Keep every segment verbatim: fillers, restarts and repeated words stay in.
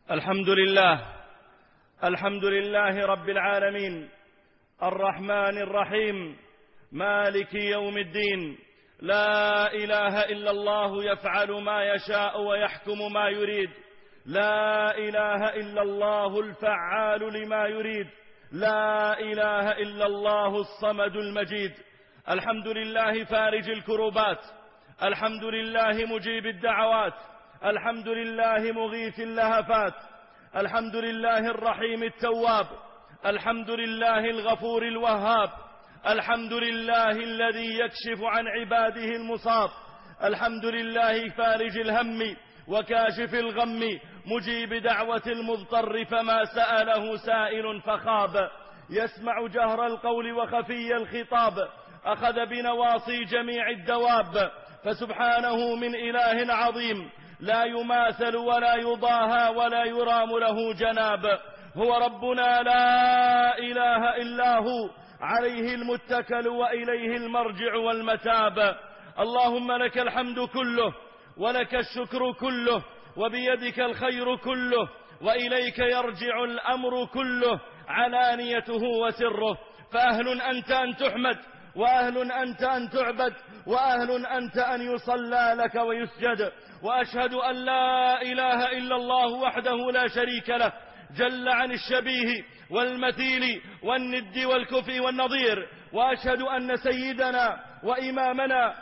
الحمد لله الحمد لله رب العالمين الرحمن الرحيم مالك يوم الدين. لا إله إلا الله يفعل ما يشاء ويحكم ما يريد. لا إله إلا الله الفعال لما يريد. لا إله إلا الله الصمد المجيد. الحمد لله فارج الكروبات، الحمد لله مجيب الدعوات، الحمد لله مغيث اللهفات، الحمد لله الرحيم التواب، الحمد لله الغفور الوهاب، الحمد لله الذي يكشف عن عباده المصاب، الحمد لله فارج الهم وكاشف الغم، مجيب دعوة المضطر فما سأله سائل فخاب، يسمع جهر القول وخفي الخطاب، أخذ بنواصي جميع الدواب، فسبحانه من إله عظيم لا يماثل ولا يضاهى ولا يرام له جناب. هو ربنا لا إله إلا هو، عليه المتكل وإليه المرجع والمتاب. اللهم لك الحمد كله ولك الشكر كله وبيدك الخير كله وإليك يرجع الأمر كله علانيته وسره. فأهل أنت أن تحمد، وأهل أنت أن تعبد، وأهل أنت أن يصلى لك ويسجد. وأشهد أن لا إله إلا الله وحده لا شريك له، جل عن الشبيه والمثيل والند والكفء والنظير. وأشهد أن سيدنا وإمامنا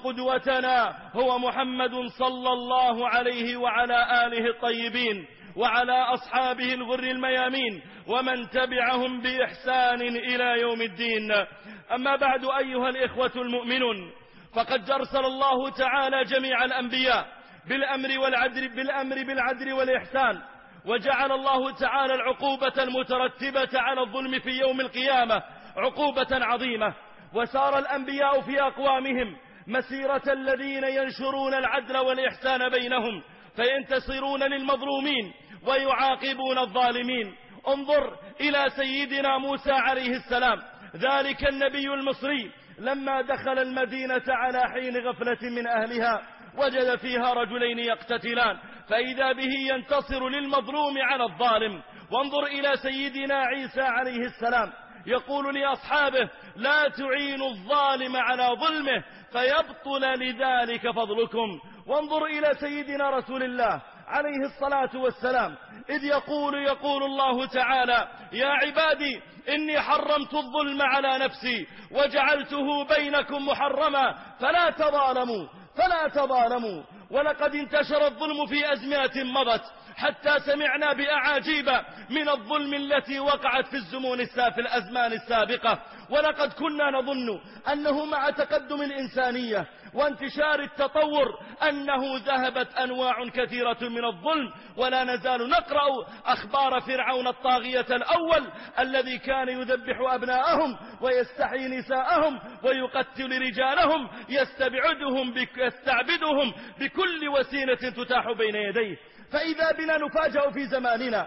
وقدوتنا هو محمد صلى الله عليه وعلى آله الطيبين وعلى أصحابه الغر الميامين ومن تبعهم بإحسان إلى يوم الدين. أما بعد أيها الإخوة المؤمنون، فقد أرسل الله تعالى جميع الأنبياء بالأمر والعدل بالأمر بالعدل والإحسان، وجعل الله تعالى العقوبة المترتبة على الظلم في يوم القيامة عقوبة عظيمة. وسار الأنبياء في أقوامهم مسيرة الذين ينشرون العدل والإحسان بينهم، فينتصرون للمظلومين ويعاقبون الظالمين. انظر إلى سيدنا موسى عليه السلام، ذلك النبي المصري، لما دخل المدينة على حين غفلة من أهلها وجد فيها رجلين يقتتلان، فإذا به ينتصر للمظلوم على الظالم. وانظر إلى سيدنا عيسى عليه السلام، يقول لأصحابه: لا تعينوا الظالم على ظلمه فيبطل لذلك فضلكم. وانظر إلى سيدنا رسول الله عليه الصلاة والسلام، إذ يقول يقول الله تعالى: يا عبادي إني حرمت الظلم على نفسي وجعلته بينكم محرما فلا تظالموا فلا تظالموا. ولقد انتشر الظلم في أزمنة مضت، حتى سمعنا بأعاجيب من الظلم التي وقعت في الزمون في الأزمان السابقة. ولقد كنا نظن أنه مع تقدم الإنسانية وانتشار التطور أنه ذهبت أنواع كثيرة من الظلم، ولا نزال نقرأ أخبار فرعون الطاغية الأول الذي كان يذبح أبناءهم ويستحيي نساءهم ويقتل رجالهم، يستبعدهم يستعبدهم بكل وسيلة تتاح بين يديه. فإذا بنا نفاجأ في زماننا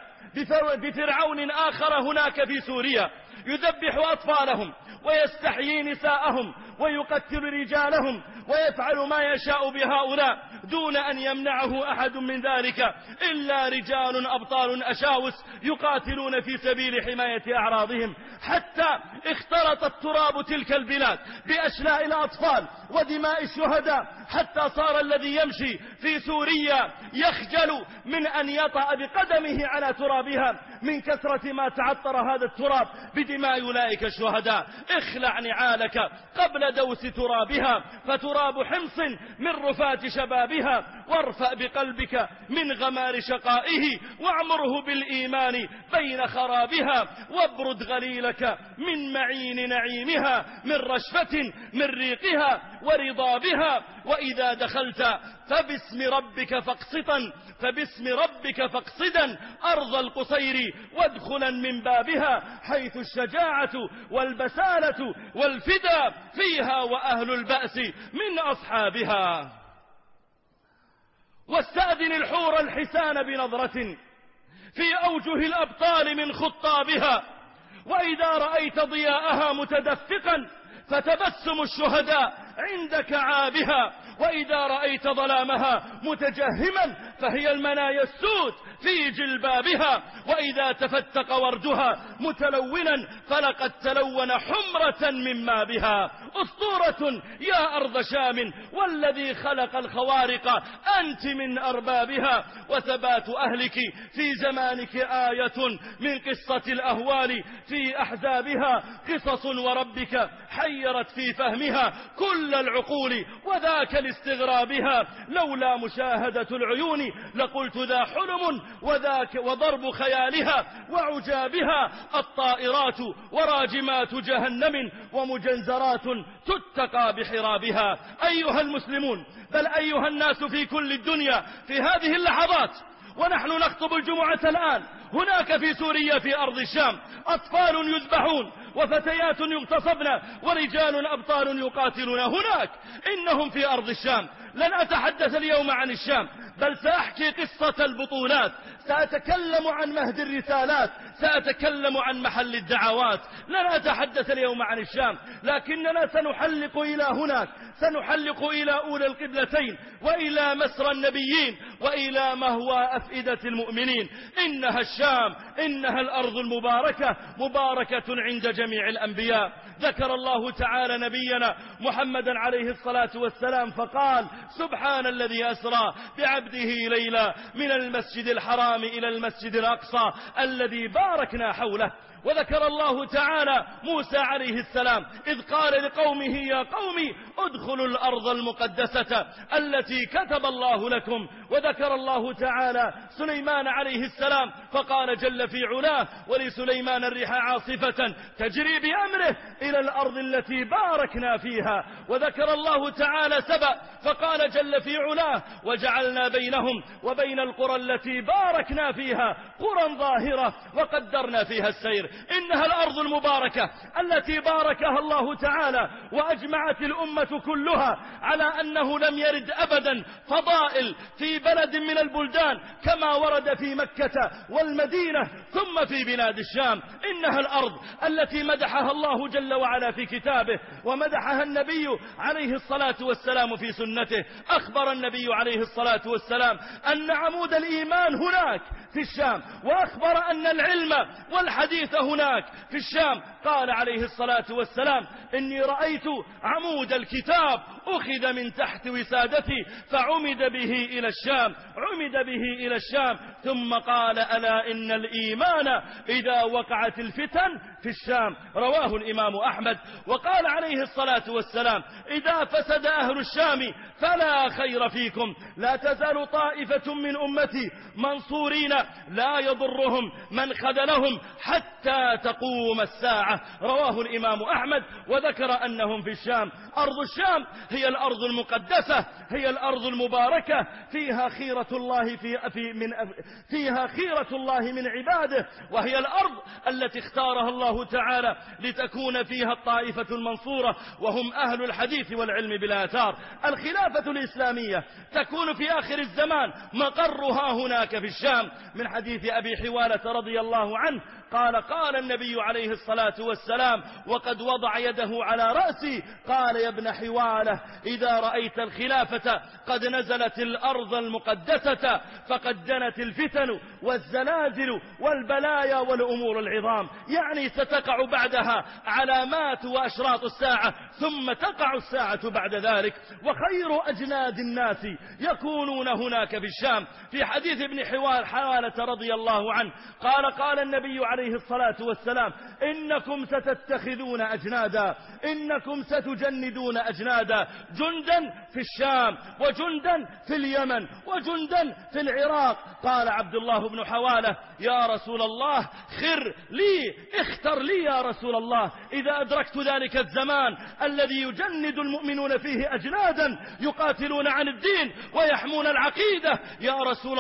بفرعون آخر هناك في سوريا يذبح أطفالهم ويستحيي نساءهم ويقتل رجالهم ويفعل ما يشاء بهؤلاء دون أن يمنعه أحد من ذلك إلا رجال أبطال أشاوس يقاتلون في سبيل حماية أعراضهم. حتى اختلط التراب تلك البلاد بأشلاء الأطفال ودماء الشهداء، حتى صار الذي يمشي في سوريا يخجل من أن يطأ بقدمه على ترابها من كثرة ما تعطر هذا التراب بدماء أولئك الشهداء. اخلع نعالك قبل دوس ترابها، فتراب حمص من رفات شبابها، وارفأ بقلبك من غمار شقائه واعمره بالإيمان بين خرابها، وابرد غليلك من معين نعيمها، من رشفة من ريقها ورضابها. وإذا دخلت فباسم ربك فاقسطا فباسم ربك فاقصدا أرض القصير وادخلا من بابها، حيث الشجاعة والبسالة والفدا فيها وأهل البأس من أصحابها. واستأذن الحور الحسان بنظرة في أوجه الأبطال من خطابها، وإذا رأيت ضياءها متدفقا فتبسم الشهداء عند كعابها، وإذا رأيت ظلامها متجهما فهي المنايا السود في جلبابها، وإذا تفتق وردها متلونا فلقد تلون حمرة مما بها. أسطورة يا أرض شام، والذي خلق الخوارق أنت من أربابها. وثبات أهلك في زمانك آية من قصة الأهوال في أحزابها. قصص وربك حيرت في فهمها كل العقول، وذاك لاستغرابها لولا مشاهدة العيون لقلت ذا حلم، وذاك وضرب خيالها وعجابها. الطائرات وراجمات جهنم ومجنزرات تتقى بحرابها. أيها المسلمون، بل أيها الناس في كل الدنيا، في هذه اللحظات ونحن نخطب الجمعة الآن، هناك في سوريا في أرض الشام أطفال يذبحون وفتيات يغتصبن ورجال أبطال يقاتلون هناك. إنهم في أرض الشام. لن أتحدث اليوم عن الشام، بل سأحكي قصة البطولات، سأتكلم عن مهد الرسالات، سأتكلم عن محل الدعوات. لن أتحدث اليوم عن الشام، لكننا سنحلق إلى هناك، سنحلق إلى أولى القبلتين وإلى مسرى النبيين وإلى مهوى أفئدة المؤمنين. إنها الشام، إنها الأرض المباركة، مباركة عند جميع الأنبياء. ذكر الله تعالى نبينا محمدا عليه الصلاة والسلام فقال: سبحان الذي أسرى بعبده ليلا من المسجد الحرام إلى المسجد الأقصى الذي باركنا حوله. وذكر الله تعالى موسى عليه السلام إذ قال لقومه: يا قوم ادخلوا الأرض المقدسة التي كتب الله لكم. وذكر الله تعالى سليمان عليه السلام فقال جل في علاه: ولسليمان الريح عاصفة تجري بأمره إلى الأرض التي باركنا فيها. وذكر الله تعالى سبأ فقال جل في علاه: وجعلنا بينهم وبين القرى التي باركنا فيها قرى ظاهرة وقدرنا فيها السير. إنها الأرض المباركة التي باركها الله تعالى، وأجمعت الأمة كلها على أنه لم يرد أبدا فضائل في بلد من البلدان كما ورد في مكة والمدينة ثم في بلاد الشام. إنها الأرض التي مدحها الله جل وعلا في كتابه، ومدحها النبي عليه الصلاة والسلام في سنته. أخبر النبي عليه الصلاة والسلام أن عمود الإيمان هناك في الشام، وأخبر أن العلم والحديث هناك في الشام. قال عليه الصلاة والسلام: إني رأيت عمود الكتاب أخذ من تحت وسادتي فعمد به إلى الشام، عمد به إلى الشام. ثم قال: ألا إن الإيمان إذا وقعت الفتن في الشام. رواه الإمام أحمد. وقال عليه الصلاة والسلام: إذا فسد أهل الشام فلا خير فيكم، لا تزال طائفة من أمتي منصورين لا يضرهم من خذلهم حتى تقوم الساعة. رواه الإمام أحمد. وذكر أنهم في الشام. أرض الشام هي الأرض المقدسة، هي الأرض المباركة، فيها خيرة الله في في من فيها خيرة الله من عباده، وهي الأرض التي اختارها الله تعالى لتكون فيها الطائفة المنصورة، وهم أهل الحديث والعلم بالآثار. الخلافة الإسلامية تكون في آخر الزمان مقرها هناك في الشام. من حديث أبي حوالة رضي الله عنه قال: قال النبي عليه الصلاة والسلام وقد وضع يده على رأسي، قال: يا ابن حوالة، إذا رأيت الخلافة قد نزلت الأرض المقدسة فقد دنت الفتن والزلازل والبلايا والأمور العظام. يعني ستقع بعدها علامات وأشراط الساعة، ثم تقع الساعة بعد ذلك. وخير أجناد الناس يكونون هناك في الشام. في حديث ابن حوالة رضي الله عنه قال: قال النبي عليه الصلاة والسلام: إنكم ستتخذون أجنادا، إنكم ستجندون أجنادا، جندا في الشام وجندا في اليمن وجندا في العراق. قال عبد الله بن حوالة: يا رسول الله، خر لي، اختر لي يا رسول الله، إذا أدركت ذلك الزمان الذي يجند المؤمنون فيه أجنادا يقاتلون عن الدين ويحمون العقيدة، يا رسول الله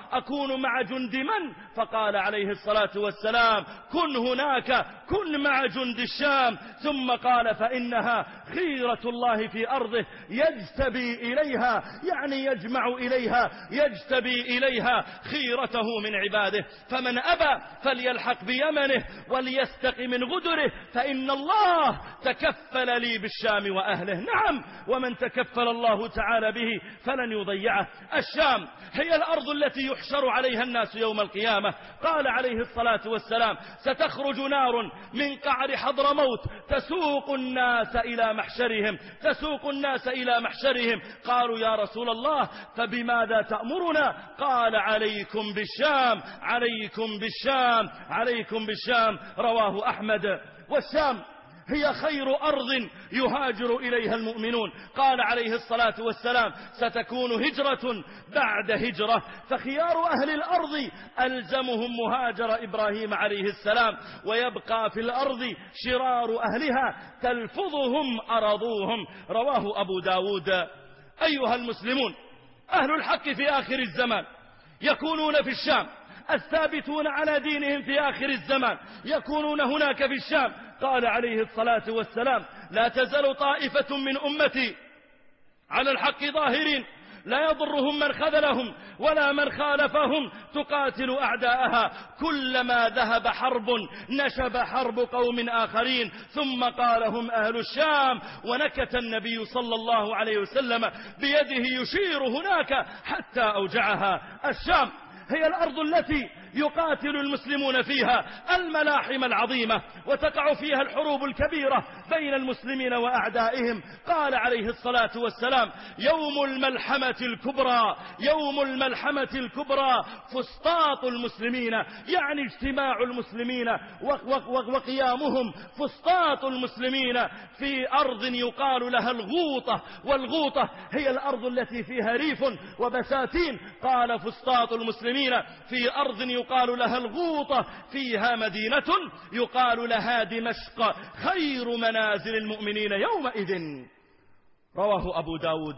أكون مع جند من؟ فقال عليه الصلاة والسلام كن هناك، كن مع جند الشام. ثم قال فإنها خيرة الله في أرضه يجتبي إليها، يعني يجمع إليها، يجتبي إليها خيرته من عباده. فمن أبى فليلحق بيمنه وليستق من غدره، فإن الله تكفل لي بالشام وأهله. نعم، ومن تكفل الله تعالى به فلن يضيعه. الشام هي الأرض التي يحشر عليها الناس يوم القيامة. قال عليه الصلاة والسلام ستخرج نار من قعر حضرموت تسوق الناس إلى محشرهم، تسوق الناس إلى محشرهم. قالوا يا رسول الله فبماذا تأمرنا؟ قال عليكم بالشام، عليكم بالشام، عليكم بالشام. رواه أحمد. والشام هي خير أرض يهاجر إليها المؤمنون. قال عليه الصلاة والسلام ستكون هجرة بعد هجرة، فخيار أهل الأرض ألزمهم مهاجر إبراهيم عليه السلام، ويبقى في الأرض شرار أهلها تلفظهم أرضوهم. رواه أبو داود. أيها المسلمون، أهل الحق في آخر الزمان يكونون في الشام، الثابتون على دينهم في آخر الزمان يكونون هناك في الشام. قال عليه الصلاة والسلام لا تزال طائفة من أمتي على الحق ظاهرين لا يضرهم من خذلهم ولا من خالفهم، تقاتل أعداءها كلما ذهب حرب نشب حرب قوم آخرين. ثم قال هم أهل الشام، ونكت النبي صلى الله عليه وسلم بيده يشير هناك حتى أوجعها. الشام هي الأرض التي يقاتل المسلمون فيها الملاحم العظيمة، وتقع فيها الحروب الكبيرة بين المسلمين وأعدائهم. قال عليه الصلاة والسلام يوم الملحمة الكبرى، يوم الملحمة الكبرى فسطاط المسلمين، يعني اجتماع المسلمين وقيامهم. فسطاط المسلمين في أرض يقال لها الغوطة، والغوطة هي الأرض التي فيها ريف وبساتين. قال فسطاط المسلمين في أرض يقال لها الغوطة فيها مدينة يقال لها دمشق، خير منازل المؤمنين يومئذ. رواه أبو داود.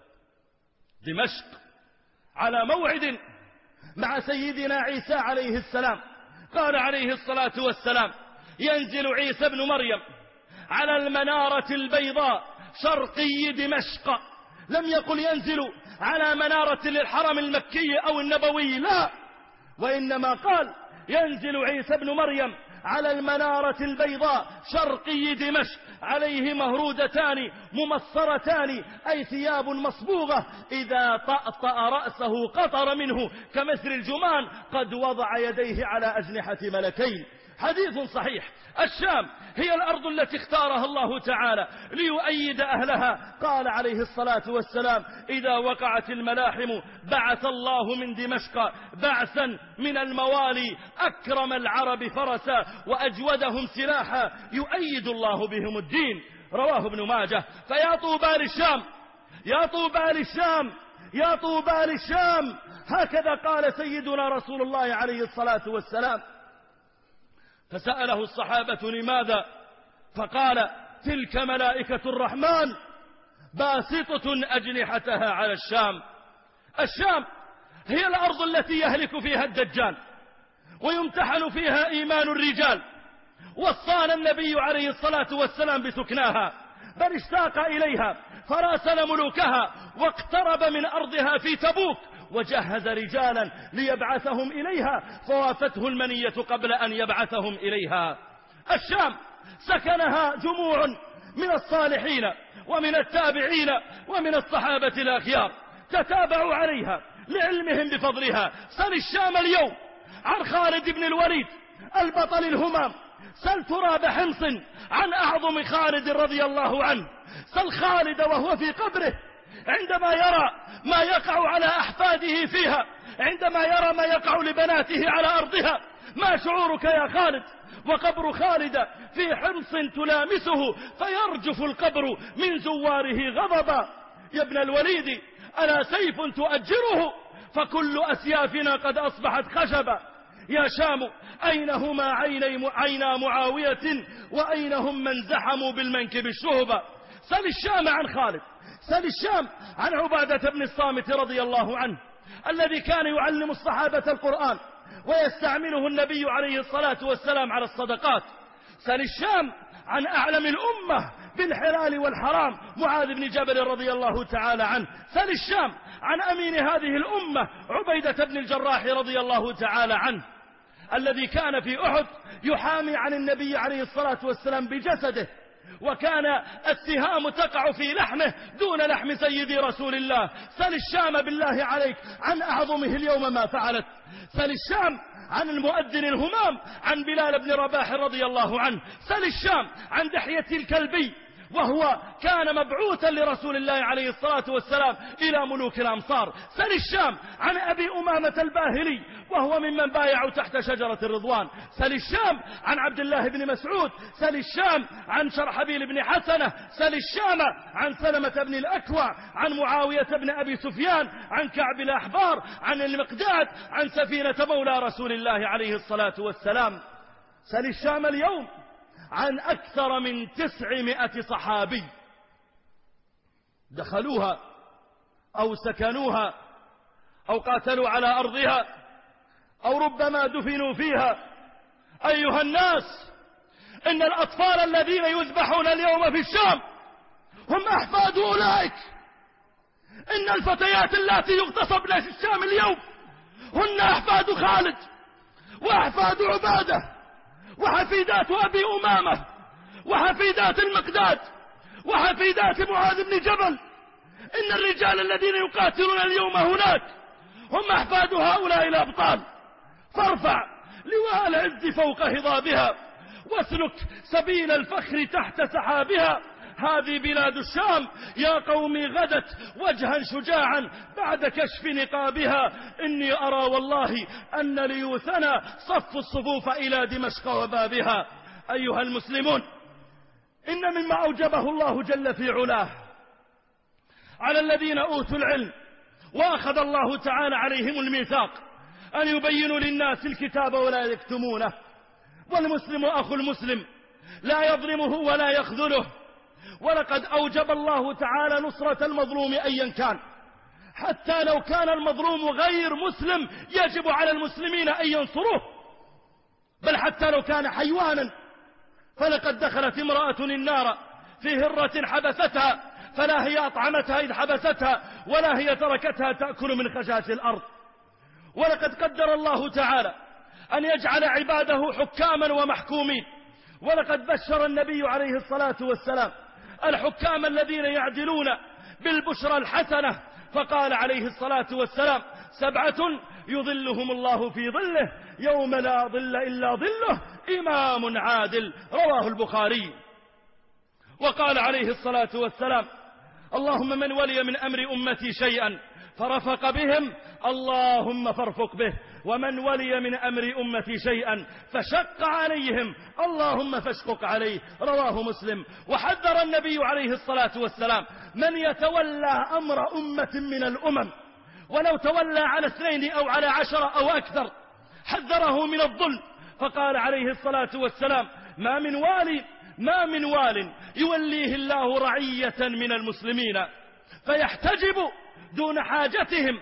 دمشق على موعد مع سيدنا عيسى عليه السلام. قال عليه الصلاة والسلام ينزل عيسى ابن مريم على المنارة البيضاء شرقي دمشق. لم يقل ينزل على منارة للحرم المكي أو النبوي، لا، وإنما قال ينزل عيسى ابن مريم على المنارة البيضاء شرقي دمشق، عليه مهرودتان ممصرتان، أي ثياب مصبوغة، إذا طأطأ رأسه قطر منه كمثل الجمان، قد وضع يديه على أجنحة ملكين. حديث صحيح. الشام هي الأرض التي اختارها الله تعالى ليؤيد أهلها. قال عليه الصلاة والسلام إذا وقعت الملاحم بعث الله من دمشق بعثا من الموالي أكرم العرب فرسا وأجودهم سلاحا يؤيد الله بهم الدين. رواه ابن ماجه. فيا طوبى للشام، يا طوبى للشام، يا طوبى للشام، هكذا قال سيدنا رسول الله عليه الصلاة والسلام. فسأله الصحابة لماذا؟ فقال تلك ملائكة الرحمن باسطة أجنحتها على الشام. الشام هي الأرض التي يهلك فيها الدجال ويمتحن فيها إيمان الرجال. وصانا النبي عليه الصلاة والسلام بسكناها، بل اشتاق إليها فراسل ملوكها واقترب من أرضها في تبوك، وجهز رجالا ليبعثهم إليها، فوافته المنية قبل أن يبعثهم إليها. الشام سكنها جموع من الصالحين ومن التابعين ومن الصحابة الأخيار، تتابعوا عليها لعلمهم بفضلها. سل الشام اليوم عن خالد بن الوليد البطل الهمام، سل تراب حمص عن أعظم خالد رضي الله عنه، سل خالد وهو في قبره عندما يرى ما يقع على أحفاده فيها، عندما يرى ما يقع لبناته على أرضها، ما شعورك يا خالد؟ وقبر خالد في حمص تلامسه فيرجف القبر من زواره غضبا. يا ابن الوليد ألا سيف تؤجره؟ فكل أسيافنا قد أصبحت خشبا. يا شام أين هما عيني عينا معاوية وأين هم من زحموا بالمنكب الشهبة؟ سل الشام عن خالد، سل الشام عن عبادة بن الصامت رضي الله عنه. الذي كان يعلم الصحابة القرآن ويستعمله النبي عليه الصلاة والسلام على الصدقات. سل الشام عن أعلم الأمة بالحلال والحرام معاذ بن جبل رضي الله تعالى عنه. سل الشام عن أمين هذه الأمة عبيدة بن الجراح رضي الله تعالى عنه، الذي كان في أحد يحامي عن النبي عليه الصلاة والسلام بجسده، وكان السهام تقع في لحمه دون لحم سيدي رسول الله. سل الشام بالله عليك عن أعظمه اليوم ما فعلت. سل الشام عن المؤذن الهمام عن بلال بن رباح رضي الله عنه. سل الشام عن دحية الكلبي، وهو كان مبعوثا لرسول الله عليه الصلاة والسلام إلى ملوك الأمصار. سل الشام عن أبي أمامة الباهلي، وهو ممن بايعوا تحت شجرة الرضوان. سل الشام عن عبد الله بن مسعود. سل الشام عن شرحبيل بن حسنة. سل الشام عن سلمة بن الأكوع، عن معاوية بن أبي سفيان، عن كعب الأحبار، عن المقداد، عن سفينة مولى رسول الله عليه الصلاة والسلام. سل الشام اليوم عن أكثر من تسعمائة صحابي دخلوها أو سكنوها أو قاتلوا على أرضها أو ربما دفنوا فيها. أيها الناس، إن الأطفال الذين يذبحون اليوم في الشام هم أحفاد أولئك. إن الفتيات التي يغتصبن في الشام اليوم هن أحفاد خالد وأحفاد عبادة وحفيدات أبي أمامة وحفيدات المقداد وحفيدات معاذ بن جبل. إن الرجال الذين يقاتلون اليوم هناك هم أحفاد هؤلاء الأبطال. فارفع لواء العز فوق هضابها واسلك سبيل الفخر تحت سحابها. هذه بلاد الشام يا قومي غدت وجها شجاعا بعد كشف نقابها. إني أرى والله أن ليوثنا صف الصفوف إلى دمشق وبابها. أيها المسلمون، إن مما أوجبه الله جل في علاه على الذين أوتوا العلم وأخذ الله تعالى عليهم الميثاق أن يبينوا للناس الكتاب ولا يكتمونه. والمسلم أخو المسلم لا يظلمه ولا يخذله. ولقد أوجب الله تعالى نصرة المظلوم أيا كان، حتى لو كان المظلوم غير مسلم يجب على المسلمين أن ينصروه، بل حتى لو كان حيوانا. فلقد دخلت امرأة النار في هرة حبستها، فلا هي أطعمتها إذ حبستها ولا هي تركتها تأكل من خشاش الأرض. ولقد قدر الله تعالى أن يجعل عباده حكاما ومحكومين. ولقد بشر النبي عليه الصلاة والسلام الحكام الذين يعدلون بالبشرى الحسنة، فقال عليه الصلاة والسلام: سبعة يظلهم الله في ظله يوم لا ظل إلا ظله، إمام عادل، رواه البخاري. وقال عليه الصلاة والسلام: اللهم من ولي من أمر أمتي شيئا فرفق بهم اللهم فارفق به، ومن ولي من أمر أمتي شيئا فشق عليهم اللهم فاشقق عليه، رواه مسلم. وحذر النبي عليه الصلاة والسلام من يتولى أمر أمة من الأمم، ولو تولى على اثنين أو على عشرة أو أكثر، حذره من الظلم. فقال عليه الصلاة والسلام: ما من والي ما من وال يوليه الله رعية من المسلمين فيحتجب دون حاجتهم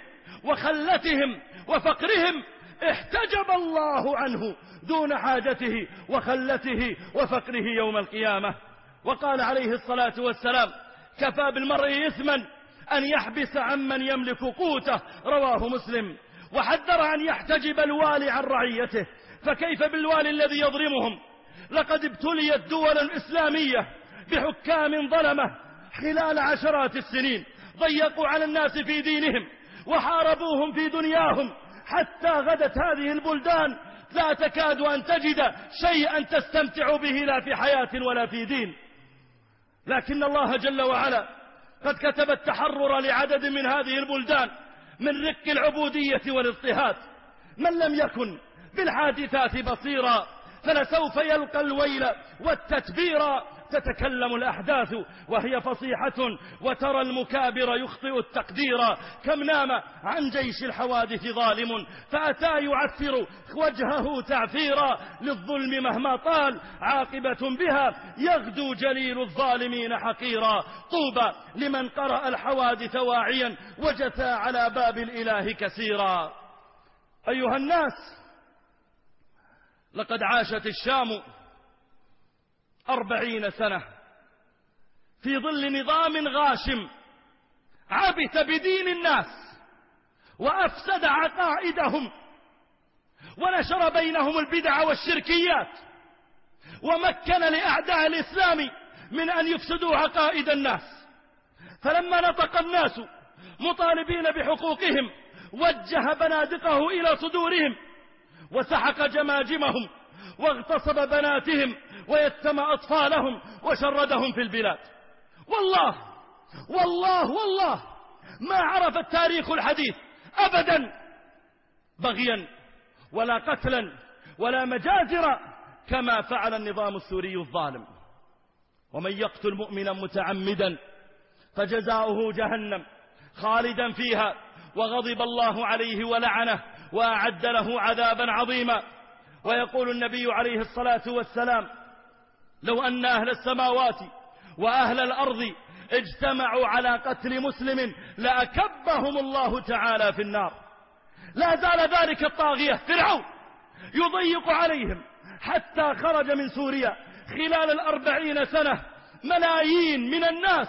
وخلتهم وفقرهم، احتجب الله عنه دون حاجته وخلته وفقره يوم القيامة. وقال عليه الصلاة والسلام: كفى بالمرء إثما أن يحبس عمن يملك قوته، رواه مسلم. وحذر أن يحتجب الوالي عن رعيته، فكيف بالوالي الذي يظلمهم؟ لقد ابتليت دول إسلامية بحكام ظلمة خلال عشرات السنين، ضيقوا على الناس في دينهم وحاربوهم في دنياهم، حتى غدت هذه البلدان لا تكاد أن تجد شيئا تستمتع به لا في حياة ولا في دين. لكن الله جل وعلا قد كتب التحرر لعدد من هذه البلدان من رق العبودية والاضطهاد. من لم يكن بالحادثات بصيرا فلسوف يلقى الويل والتتبير، تتكلم الأحداث وهي فصيحة، وترى المكابر يخطئ التقدير. كم نام عن جيش الحوادث ظالم فأتى يعفر وجهه تعفيرا، للظلم مهما طال عاقبة بها يغدو جليل الظالمين حقيرا. طوبى لمن قرأ الحوادث واعيا وجثى على باب الإله كسيرا. أيها الناس، لقد عاشت الشام أربعين سنة في ظل نظام غاشم عبث بدين الناس وأفسد عقائدهم ونشر بينهم البدع والشركيات، ومكن لأعداء الإسلام من أن يفسدوا عقائد الناس. فلما نطق الناس مطالبين بحقوقهم وجه بنادقه إلى صدورهم وسحق جماجمهم واغتصب بناتهم ويتم أطفالهم وشردهم في البلاد. والله والله والله ما عرف التاريخ الحديث أبدا بغيا ولا قتلا ولا مجازر كما فعل النظام السوري الظالم. ومن يقتل مؤمنا متعمدا فجزاؤه جهنم خالدا فيها وغضب الله عليه ولعنه وأعد له عذابا عظيما. ويقول النبي عليه الصلاة والسلام: لو أن أهل السماوات وأهل الأرض اجتمعوا على قتل مسلم لأكبهم الله تعالى في النار. لا زال ذلك الطاغية فرعون يضيق عليهم حتى خرج من سوريا خلال الأربعين سنة ملايين من الناس،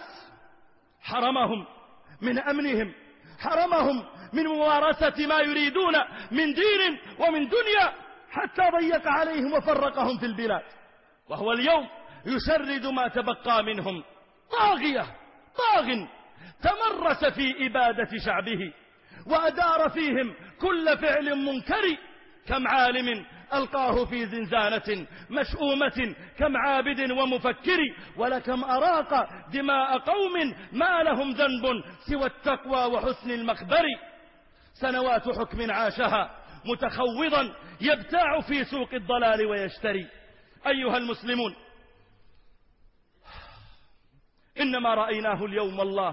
حرمهم من أمنهم، حرمهم من ممارسة ما يريدون من دين ومن دنيا، حتى ضيق عليهم وفرقهم في البلاد. وهو اليوم يشرد ما تبقى منهم. طاغية طاغ تمرس في إبادة شعبه وأدار فيهم كل فعل منكر. كم عالم ألقاه في زنزانة مشؤومة، كم عابد ومفكر، ولكم أراق دماء قوم ما لهم ذنب سوى التقوى وحسن المخبر. سنوات حكم عاشها متخوضا يبتاع في سوق الضلال ويشتري. أيها المسلمون، إنما رأيناه اليوم والله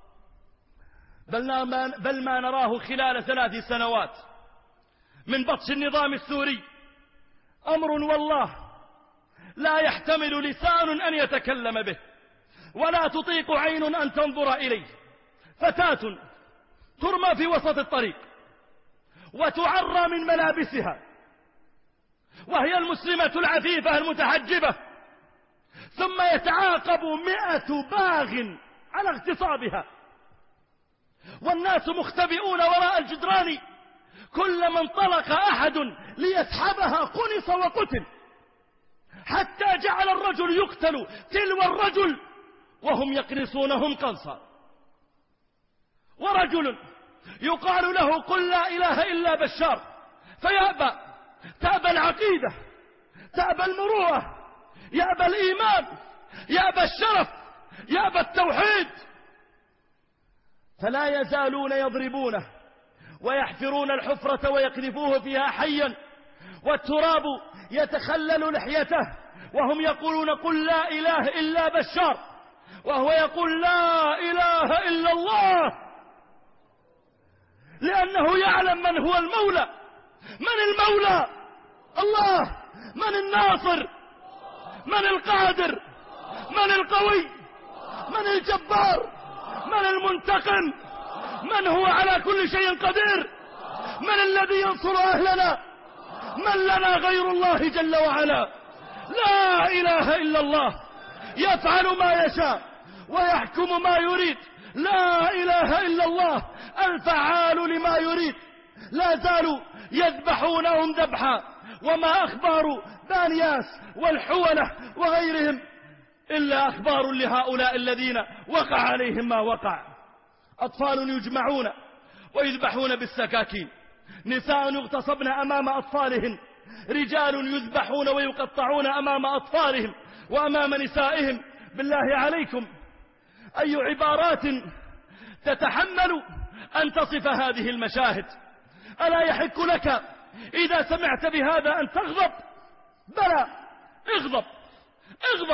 بل ما نراه خلال ثلاث سنوات من بطش النظام السوري أمر والله لا يحتمل لسان أن يتكلم به ولا تطيق عين أن تنظر إليه. فتاة ترمى في وسط الطريق وتعرى من ملابسها وهي المسلمة العفيفة المتحجبة، ثم يتعاقب مئة باغ على اغتصابها، والناس مختبئون وراء الجدران. كلما انطلق أحد ليسحبها قنص وقتل، حتى جعل الرجل يقتل تلو الرجل وهم يقنصونهم قنصا. ورجل يقال له: قل لا إله إلا بشار، فيأبى، تأبى العقيدة، تأبى المروءة، يأبى الإيمان، يأبى الشرف، يأبى التوحيد. فلا يزالون يضربونه ويحفرون الحفرة ويقذفوه فيها حيا، والتراب يتخلل لحيته، وهم يقولون: قل لا إله إلا بشار، وهو يقول: لا إله إلا الله، لأنه يعلم من هو المولى. من المولى؟ الله. من الناصر؟ من القادر؟ من القوي؟ من الجبار؟ من المنتقم؟ من هو على كل شيء قدير؟ من الذي ينصر أهلنا؟ من لنا غير الله جل وعلا؟ لا إله إلا الله، يفعل ما يشاء ويحكم ما يريد. لا إله إلا الله الفعال لما يريد. لا زالوا يذبحونهم ذبحا، وما أخبار دانياس والحولة وغيرهم إلا أخبار لهؤلاء الذين وقع عليهم ما وقع. أطفال يجمعون ويذبحون بالسكاكين، نساء يغتصبن أمام أطفالهن، رجال يذبحون ويقطعون أمام أطفالهم وأمام نسائهم. بالله عليكم، أي عبارات تتحمل أن تصف هذه المشاهد؟ ألا يحق لك إذا سمعت بهذا أن تغضب؟ بلى، اغضب اغضب،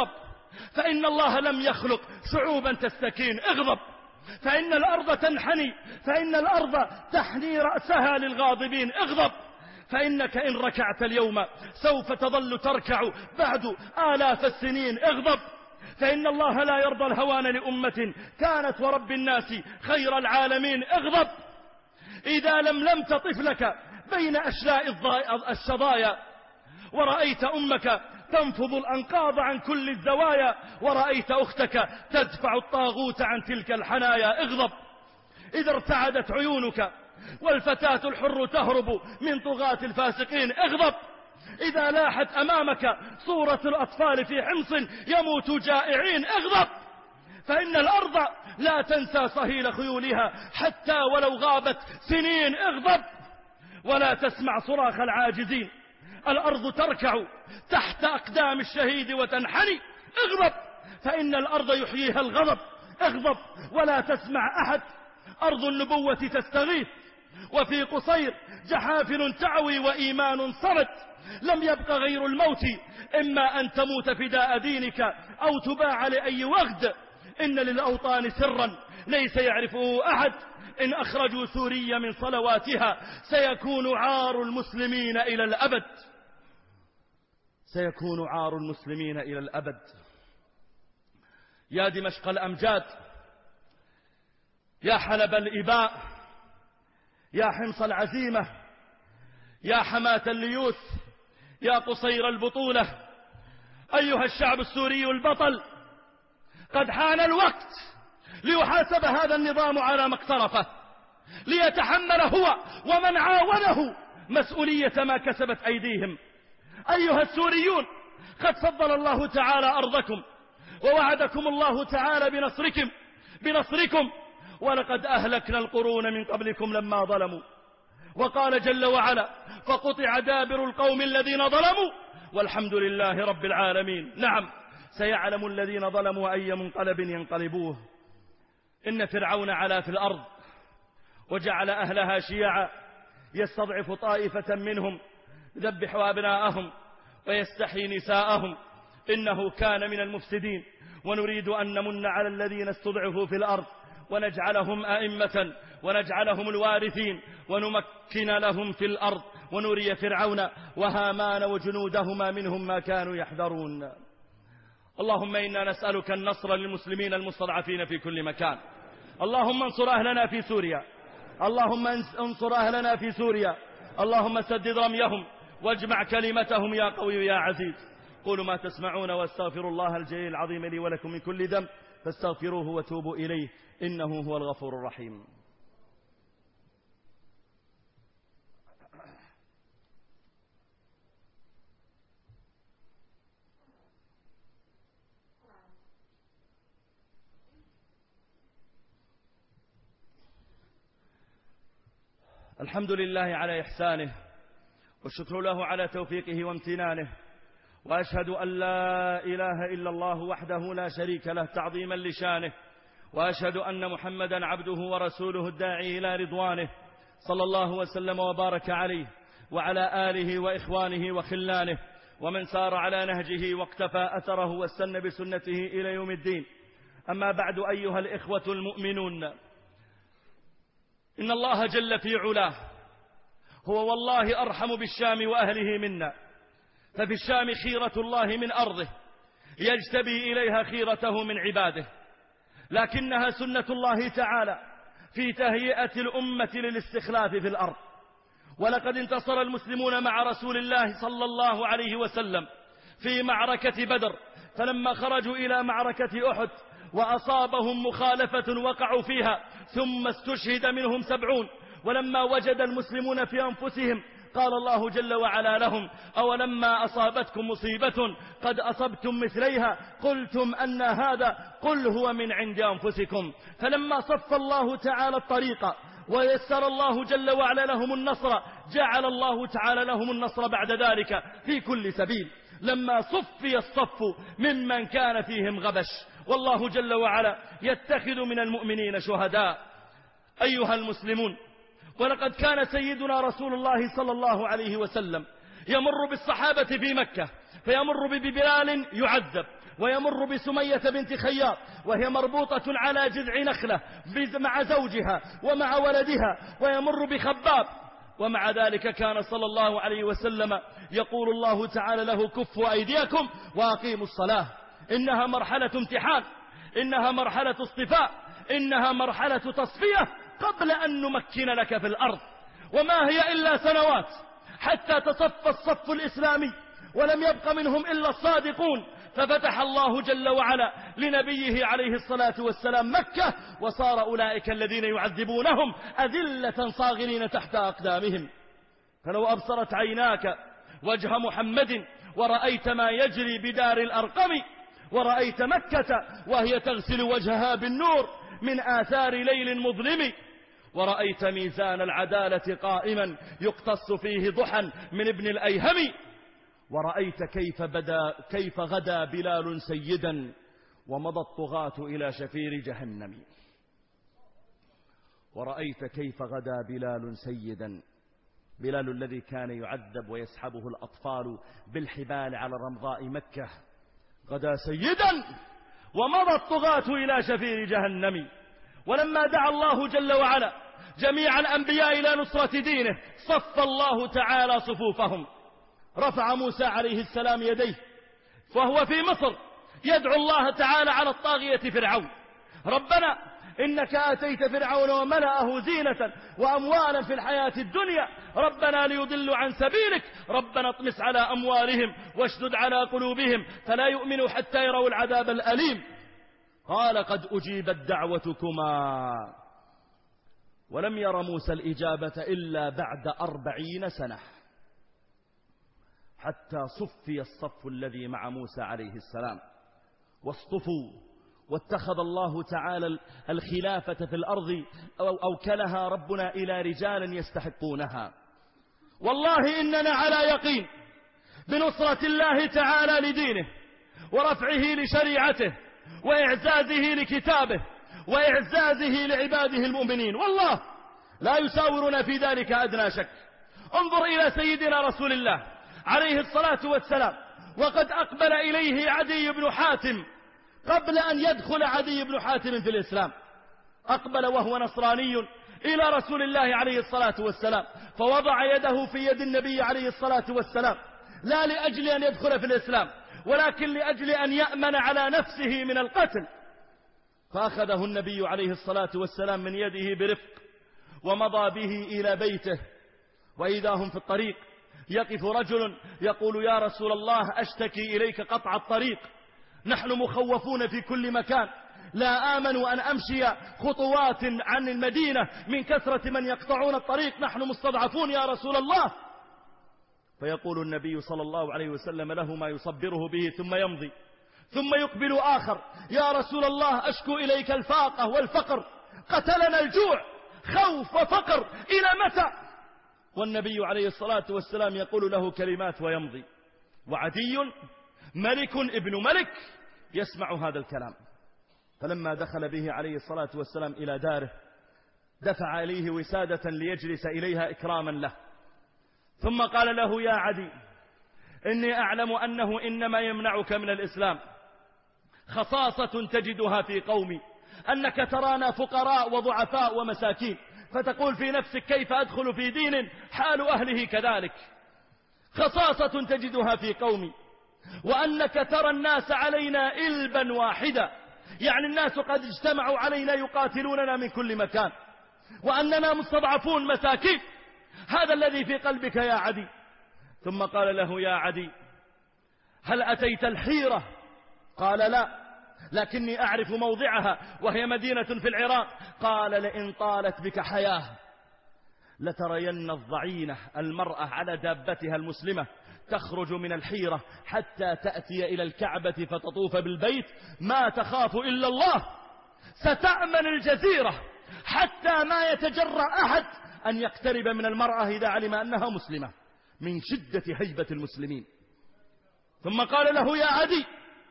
فإن الله لم يخلق شعوبا تستكين. اغضب فإن الأرض تنحني، فإن الأرض تحني رأسها للغاضبين. اغضب فإنك إن ركعت اليوم سوف تظل تركع بعد آلاف السنين. اغضب فإن الله لا يرضى الهوان لأمة كانت ورب الناس خير العالمين. اغضب إذا لم لم طفلك بين أشلاء الشظايا، ورأيت أمك تنفض الأنقاض عن كل الزوايا، ورأيت أختك تدفع الطاغوت عن تلك الحنايا. اغضب إذا ارتعدت عيونك والفتاة الحر تهرب من طغاة الفاسقين. اغضب إذا لاحت أمامك صورة الأطفال في حمص يموت جائعين. اغضب فإن الأرض لا تنسى صهيل خيولها حتى ولو غابت سنين. اغضب ولا تسمع صراخ العاجزين. الأرض تركع تحت أقدام الشهيد وتنحني. اغضب فإن الأرض يحييها الغضب. اغضب ولا تسمع أحد. أرض النبوة تستغيث وفي قصير جحافل تعوي وإيمان صمت. لم يبق غير الموت، إما أن تموت فداء دينك أو تباع لأي وغد. إن للأوطان سرا ليس يعرفه أحد، إن أخرجوا سوريا من صلواتها سيكون عار المسلمين إلى الأبد. سيكون عار المسلمين إلى الأبد. يا دمشق الأمجاد، يا حلب الإباء، يا حمص العزيمة، يا حماة الليوث، يا قصير البطولة، أيها الشعب السوري البطل، قد حان الوقت ليحاسب هذا النظام على ما اقترفه، ليتحمل هو ومن عاونه مسؤولية ما كسبت أيديهم. أيها السوريون، قد فضل الله تعالى أرضكم ووعدكم الله تعالى بنصركم بنصركم ولقد أهلكنا القرون من قبلكم لما ظلموا. وقال جل وعلا: فقطع دابر القوم الذين ظلموا والحمد لله رب العالمين. نعم، سيعلم الذين ظلموا أي منقلب ينقلبوه. إن فرعون علا في الأرض وجعل أهلها شيعا يستضعف طائفة منهم يذبح أبناءهم ويستحيي نساءهم، إنه كان من المفسدين. ونريد أن نمن على الذين استضعفوا في الأرض ونجعلهم أئمة ونجعلهم الوارثين ونمكن لهم في الأرض ونري فرعون وهامان وجنودهما منهم ما كانوا يحذرون. اللهم إنا نسألك النصر للمسلمين المستضعفين في كل مكان. اللهم انصر أهلنا في سوريا، اللهم انصر أهلنا في سوريا، اللهم سدد رميهم واجمع كلمتهم يا قوي يا عزيز. قولوا ما تسمعون واستغفر الله الجليل العظيم لي ولكم من كل ذنب فاستغفروه وتوبوا إليه إنه هو الغفور الرحيم. الحمد لله على إحسانه والشكر له على توفيقه وامتنانه، وأشهد أن لا إله إلا الله وحده لا شريك له تعظيما لشانه، وأشهد أن محمدا عبده ورسوله الداعي إلى رضوانه، صلى الله وسلم وبارك عليه وعلى آله وإخوانه وخلانه ومن سار على نهجه واقتفى أثره واستنى بسنته إلى يوم الدين. أما بعد، أيها الإخوة المؤمنون، إن الله جل في علاه هو والله أرحم بالشام وأهله منا، ففي الشام خيرة الله من أرضه يجتبي إليها خيرته من عباده، لكنها سنة الله تعالى في تهيئة الأمة للاستخلاف في الأرض. ولقد انتصر المسلمون مع رسول الله صلى الله عليه وسلم في معركة بدر، فلما خرجوا إلى معركة أحد وأصابهم مخالفة وقعوا فيها ثم استشهد منهم سبعون، ولما وجد المسلمون في أنفسهم قال الله جل وعلا لهم: أولما أصابتكم مصيبة قد أصبتم مثليها قلتم أن هذا قل هو من عند أنفسكم. فلما صف الله تعالى الطريق ويسر الله جل وعلا لهم النصر جعل الله تعالى لهم النصر بعد ذلك في كل سبيل، لما صفي الصف ممن كان فيهم غبش، والله جل وعلا يتخذ من المؤمنين شهداء. أيها المسلمون، ولقد كان سيدنا رسول الله صلى الله عليه وسلم يمر بالصحابة في مكة فيمر ببلال يعذب ويمر بسمية بنت خياط وهي مربوطة على جذع نخلة مع زوجها ومع ولدها، ويمر بخباب، ومع ذلك كان صلى الله عليه وسلم يقول الله تعالى له: كفوا أيديكم وأقيموا الصلاة. إنها مرحلة امتحان، إنها مرحلة اصطفاء، إنها مرحلة تصفية قبل أن نمكن لك في الأرض. وما هي إلا سنوات حتى تصفى الصف الإسلامي ولم يبق منهم إلا الصادقون، ففتح الله جل وعلا لنبيه عليه الصلاة والسلام مكة، وصار أولئك الذين يعذبونهم أذلة صاغرين تحت أقدامهم. فلو أبصرت عيناك وجه محمد ورأيت ما يجري بدار الأرقم، ورأيت مكة وهي تغسل وجهها بالنور من آثار ليل مظلم، ورأيت ميزان العدالة قائما يقتص فيه ضحى من ابن الأيهم، ورأيت كيف, بدا كيف غدا بلال سيدا ومضى الطغاة إلى شفير جهنم. ورأيت كيف غدا بلال سيدا، بلال الذي كان يعذب ويسحبه الأطفال بالحبال على رمضاء مكة، غدا سيدا ومضى الطغاة إلى شفير جهنم. ولما دعا الله جل وعلا جميع الأنبياء إلى نصرة دينه صف الله تعالى صفوفهم. رفع موسى عليه السلام يديه فهو في مصر يدعو الله تعالى على الطاغية فرعون: ربنا إنك آتيت فرعون وملأه زينة وأموالا في الحياة الدنيا، ربنا ليضلوا عن سبيلك، ربنا اطمس على أموالهم واشدد على قلوبهم فلا يؤمنوا حتى يروا العذاب الأليم. قال: قد أجيبت دعوتكما. ولم ير موسى الإجابة إلا بعد أربعين سنة، حتى صفي الصف الذي مع موسى عليه السلام واصطفوا، واتخذ الله تعالى الخلافة في الأرض أو أوكلها ربنا إلى رجال يستحقونها. والله إننا على يقين بنصرة الله تعالى لدينه ورفعه لشريعته وإعزازه لكتابه وإعزازه لعباده المؤمنين، والله لا يساورنا في ذلك أدنى شك. انظر إلى سيدنا رسول الله عليه الصلاة والسلام، وقد أقبل إليه عدي بن حاتم قبل أن يدخل عدي بن حاتم في الإسلام، أقبل وهو نصراني إلى رسول الله عليه الصلاة والسلام، فوضع يده في يد النبي عليه الصلاة والسلام، لا لأجل أن يدخل في الإسلام ولكن لأجل أن يأمن على نفسه من القتل. فأخذه النبي عليه الصلاة والسلام من يده برفق ومضى به إلى بيته، وإذا هم في الطريق يقف رجل يقول: يا رسول الله أشتكي إليك قطع الطريق، نحن مخوفون في كل مكان، لا آمن أن أمشي خطوات عن المدينة من كثرة من يقطعون الطريق، نحن مستضعفون يا رسول الله. فيقول النبي صلى الله عليه وسلم له ما يصبره به ثم يمضي، ثم يقبل آخر: يا رسول الله أشكو إليك الفاقة والفقر، قتلنا الجوع، خوف وفقر، إلى متى؟ والنبي عليه الصلاة والسلام يقول له كلمات ويمضي. وعدي ملك ابن ملك يسمع هذا الكلام، فلما دخل به عليه الصلاة والسلام إلى داره دفع إليه وسادة ليجلس إليها إكراما له، ثم قال له: يا عدي، إني أعلم أنه إنما يمنعك من الإسلام خصاصة تجدها في قومي، أنك ترانا فقراء وضعفاء ومساكين، فتقول في نفسك: كيف أدخل في دين حال أهله كذلك، خصاصة تجدها في قومي، وأنك ترى الناس علينا إلبا واحدا، يعني الناس قد اجتمعوا علينا يقاتلوننا من كل مكان، وأننا مستضعفون مساكين، هذا الذي في قلبك يا عدي. ثم قال له: يا عدي، هل أتيت الحيرة؟ قال: لا، لكني أعرف موضعها وهي مدينة في العراق. قال: لئن طالت بك حياة لترين الضعينة المرأة على دابتها المسلمة تخرج من الحيرة حتى تأتي إلى الكعبة فتطوف بالبيت، ما تخاف إلا الله، ستأمن الجزيرة حتى ما يتجرأ أحد أن يقترب من المرأة إذا علم أنها مسلمة من شدة هيبة المسلمين. ثم قال له: يا عدي،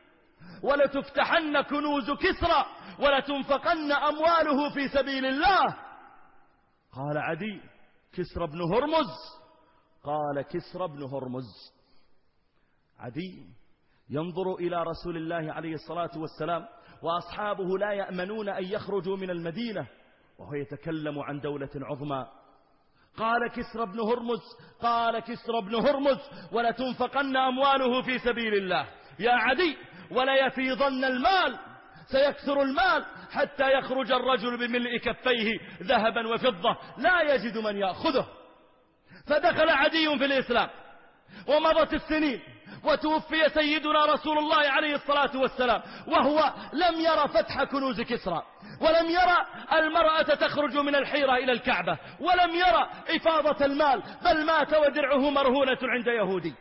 ولتفتحن كنوز كسرى ولتنفقن أمواله في سبيل الله. قال عدي: كسرى بن هرمز؟ قال: كسرى بن هرمز. عدي ينظر إلى رسول الله عليه الصلاة والسلام وأصحابه لا يأمنون أن يخرجوا من المدينة وهو يتكلم عن دولة عظمى. قال كسرى بن هرمز قال كسرى بن هرمز ولتنفقن أمواله في سبيل الله يا عدي وليفيضن المال، سيكثر المال حتى يخرج الرجل بملء كفيه ذهبا وفضة لا يجد من يأخذه. فدخل عدي في الإسلام ومضت السنين وتوفي سيدنا رسول الله عليه الصلاة والسلام وهو لم يرى فتح كنوز كسرى، ولم يرى المرأة تخرج من الحيرة إلى الكعبة، ولم يرى إفاضة المال، بل مات ودرعه مرهونة عند يهودي.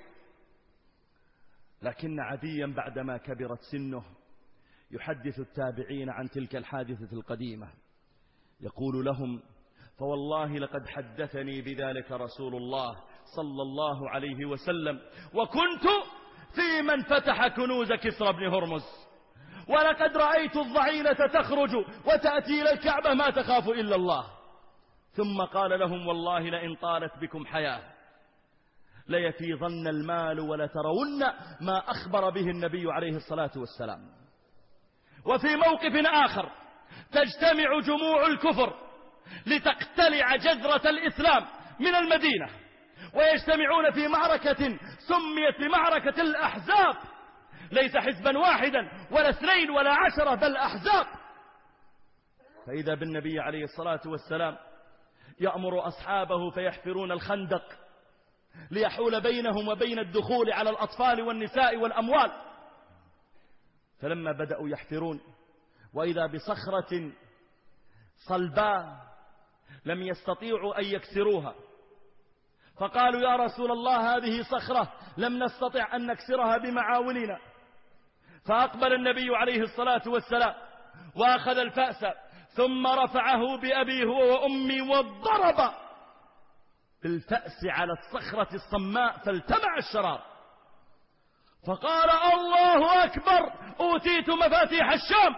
لكن عديا بعدما كبرت سنه يحدث التابعين عن تلك الحادثة القديمة، يقول لهم: فوالله لقد حدثني بذلك رسول الله صلى الله عليه وسلم، وكنت في من فتح كنوز كسرى بن هرمز، ولقد رأيت الضعينة تخرج وتأتي إلى الكعبة ما تخاف إلا الله. ثم قال لهم: والله لئن طالت بكم حياة ليفيضن المال ولترون ما أخبر به النبي عليه الصلاة والسلام. وفي موقف آخر تجتمع جموع الكفر لتقتلع جذرة الإسلام من المدينة، ويجتمعون في معركة سميت بمعركة الأحزاب، ليس حزبا واحدا ولا اثنين ولا عشرة بل أحزاب. فإذا بالنبي عليه الصلاة والسلام يأمر أصحابه فيحفرون الخندق ليحول بينهم وبين الدخول على الأطفال والنساء والأموال. فلما بدأوا يحفرون وإذا بصخرة صلباء لم يستطيعوا أن يكسروها، فقالوا: يا رسول الله هذه صخرة لم نستطع أن نكسرها بمعاولنا. فأقبل النبي عليه الصلاة والسلام وأخذ الفأس ثم رفعه بأبيه وأمي وضرب بالفأس على الصخرة الصماء فالتمع الشرار، فقال: الله أكبر، أوتيت مفاتيح الشام.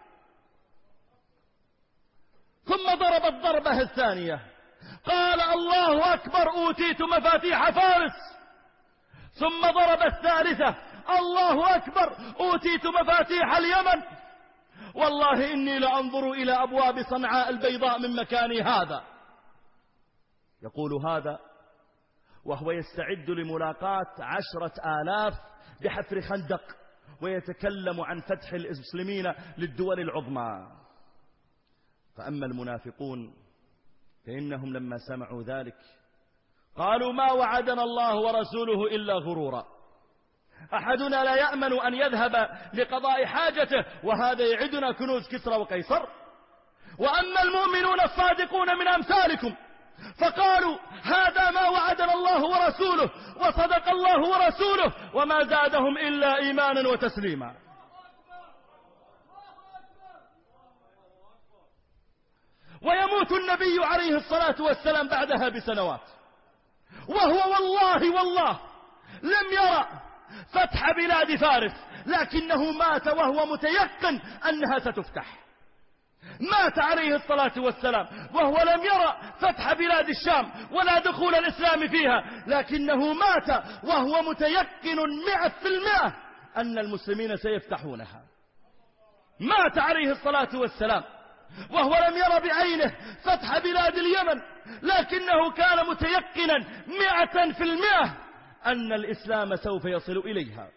ثم ضرب الضربة الثانية قال: الله أكبر، أوتيت مفاتيح فارس. ثم ضرب الثالثة: الله أكبر، أوتيت مفاتيح اليمن. والله إني لأنظر إلى أبواب صنعاء البيضاء من مكاني هذا. يقول هذا وهو يستعد لملاقاة عشرة آلاف بحفر خندق، ويتكلم عن فتح المسلمين للدول العظمى. فأما المنافقون فإنهم لما سمعوا ذلك قالوا: ما وعدنا الله ورسوله إلا غرورا، أحدنا لا يأمن أن يذهب لقضاء حاجته وهذا يعدنا كنوز كسرى وقيصر. وأما المؤمنون الصادقون من أمثالكم فقالوا: هذا ما وعدنا الله ورسوله وصدق الله ورسوله وما زادهم إلا إيمانا وتسليما. ويموت النبي عليه الصلاة والسلام بعدها بسنوات وهو والله والله لم يرى فتح بلاد فارس، لكنه مات وهو متيقن أنها ستفتح. مات عليه الصلاة والسلام وهو لم يرى فتح بلاد الشام ولا دخول الإسلام فيها، لكنه مات وهو متيقن مئة في المئة أن المسلمين سيفتحونها. مات عليه الصلاة والسلام وهو لم يرى بعينه فتح بلاد اليمن، لكنه كان متيقنا مئة في المئة أن الإسلام سوف يصل إليها.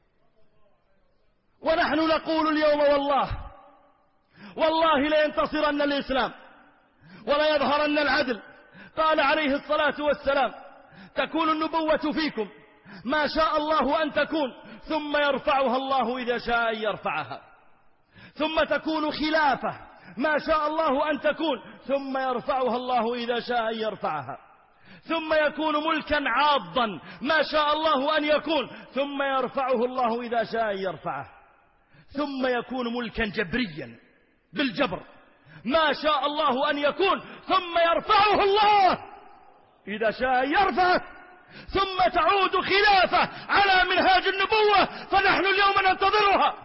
ونحن نقول اليوم والله والله لينتصرن الإسلام ولا يظهرن العدل. قال عليه الصلاة والسلام: تكون النبوة فيكم ما شاء الله أن تكون، ثم يرفعها الله إذا شاء أن يرفعها. ثم تكون خلافة ما شاء الله أن تكون، ثم يرفعها الله إذا شاء أن يرفعها. ثم يكون ملكا عاضا ما شاء الله أن يكون، ثم يرفعه الله إذا شاء أن يرفعه. ثم يكون ملكا جبريا بالجبر ما شاء الله أن يكون، ثم يرفعه الله إذا شاء يرفعه. ثم تعود خلافة على منهاج النبوة، فنحن اليوم ننتظرها.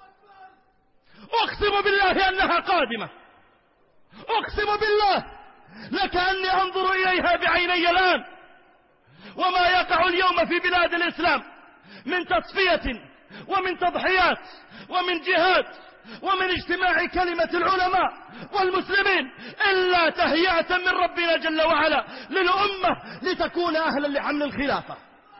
أقسم بالله أنها قادمة، أقسم بالله لكأني أنظر إليها بعيني الآن. وما يقع اليوم في بلاد الإسلام من تصفية ومن تضحيات ومن جهاد ومن اجتماع كلمة العلماء والمسلمين إلا تهيئة من ربنا جل وعلا للأمة لتكون أهلا لحمل الخلافة.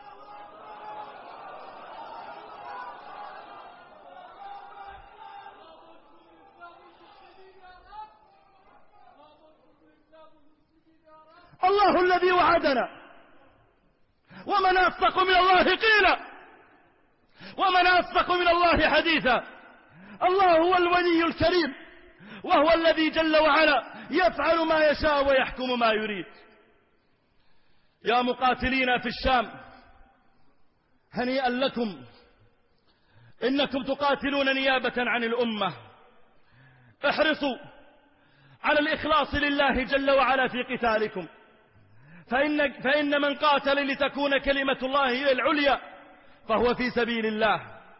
الله الذي وعدنا، ومن أصدق من الله قيلا، ومن أصدق من الله حديثا. الله هو الولي الكريم، وهو الذي جل وعلا يفعل ما يشاء ويحكم ما يريد. يا مقاتلين في الشام، هنيئا لكم، إنكم تقاتلون نيابة عن الأمة. احرصوا على الإخلاص لله جل وعلا في قتالكم، فإن, فإن من قاتل لتكون كلمة الله هي العليا فهو في سبيل الله،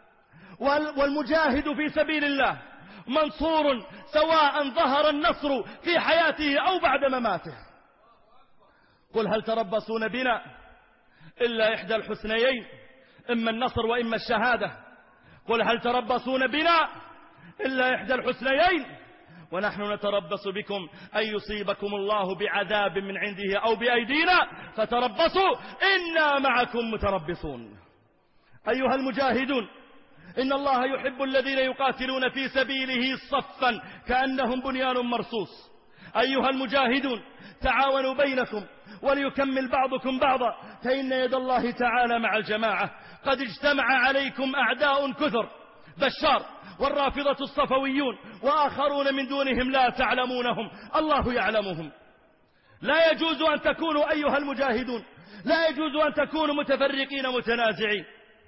والمجاهد في سبيل الله منصور سواء ظهر النصر في حياته أو بعد مماته. قل هل تربصون بنا إلا إحدى الحسنيين، إما النصر وإما الشهادة. قل هل تربصون بنا إلا إحدى الحسنيين ونحن نتربص بكم أن يصيبكم الله بعذاب من عنده أو بأيدينا فتربصوا إنا معكم متربصون. أيها المجاهدون، إن الله يحب الذين يقاتلون في سبيله صفا كأنهم بنيان مرصوص. أيها المجاهدون، تعاونوا بينكم وليكمل بعضكم بعضا، فإن يد الله تعالى مع الجماعة. قد اجتمع عليكم أعداء كثر، بشار والرافضة الصفويون وآخرون من دونهم لا تعلمونهم، الله يعلمهم. لا يجوز أن تكونوا أيها المجاهدون، لا يجوز أن تكونوا متفرقين متنازعين.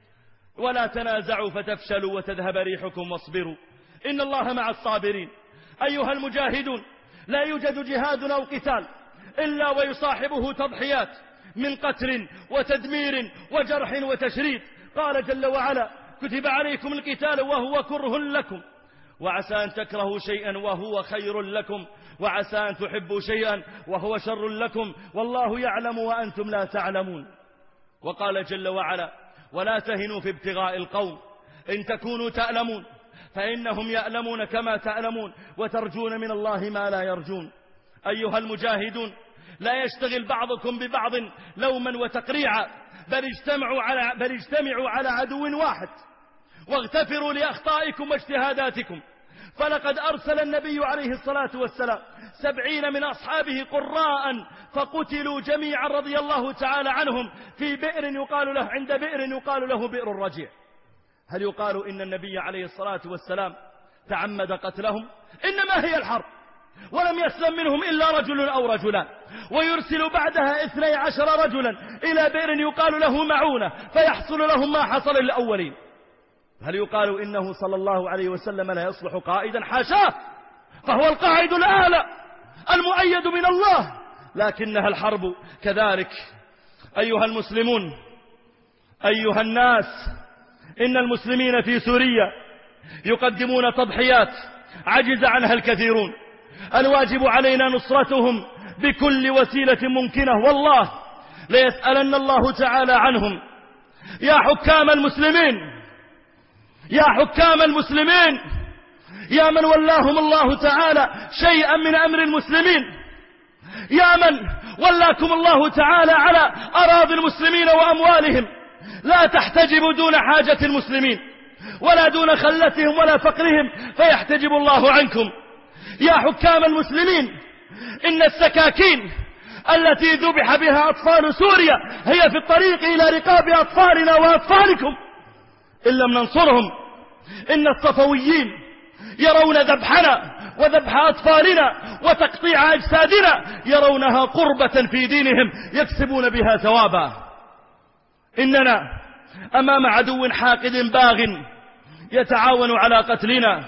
ولا تنازعوا فتفشلوا وتذهب ريحكم واصبروا إن الله مع الصابرين. أيها المجاهدون، لا يوجد جهاد أو قتال إلا ويصاحبه تضحيات من قتل وتدمير وجرح وتشريد. قال جل وعلا: كتب عليكم القتال وهو كره لكم وعسى أن تكرهوا شيئا وهو خير لكم وعسى أن تحبوا شيئا وهو شر لكم والله يعلم وأنتم لا تعلمون. وقال جل وعلا: ولا تهنوا في ابتغاء القوم إن تكونوا تألمون فإنهم يألمون كما تألمون وترجون من الله ما لا يرجون. أيها المجاهدون، لا يشتغل بعضكم ببعض لوما وتقريعا، بل اجتمعوا على, بل اجتمعوا على عدو واحد واغتفروا لأخطائكم واجتهاداتكم. فلقد أرسل النبي عليه الصلاة والسلام سبعين من أصحابه قراء فقتلوا جميعا رضي الله تعالى عنهم في بئر يقال له عند بئر يقال له بئر الرجيع. هل يقال إن النبي عليه الصلاة والسلام تعمد قتلهم؟ إنما هي الحرب، ولم يسلم منهم إلا رجل أو رجلان، ويرسل بعدها اثني عشر رجلا إلى بئر يقال له معونة فيحصل لهم ما حصل للأولين. هل يقال إنه صلى الله عليه وسلم لا يصلح قائدا؟ حاشاه، فهو القائد الأعلى المؤيد من الله، لكنها الحرب كذلك. أيها المسلمون، أيها الناس، إن المسلمين في سوريا يقدمون تضحيات عجز عنها الكثيرون. الواجب علينا نصرتهم بكل وسيلة ممكنة، والله ليسألن الله تعالى عنهم. يا حكام المسلمين، يا حكام المسلمين، يا من ولاهم الله تعالى شيئا من أمر المسلمين، يا من ولاكم الله تعالى على أراضي المسلمين وأموالهم، لا تحتجبوا دون حاجة المسلمين ولا دون خلتهم ولا فقرهم فيحتجب الله عنكم. يا حكام المسلمين، إن السكاكين التي ذبح بها أطفال سوريا هي في الطريق إلى رقاب أطفالنا وأطفالكم إن لم ننصرهم. إن الصفويين يرون ذبحنا وذبح أطفالنا وتقطيع أجسادنا يرونها قربة في دينهم يكسبون بها ثوابا. إننا أمام عدو حاقد باغ يتعاون على قتلنا.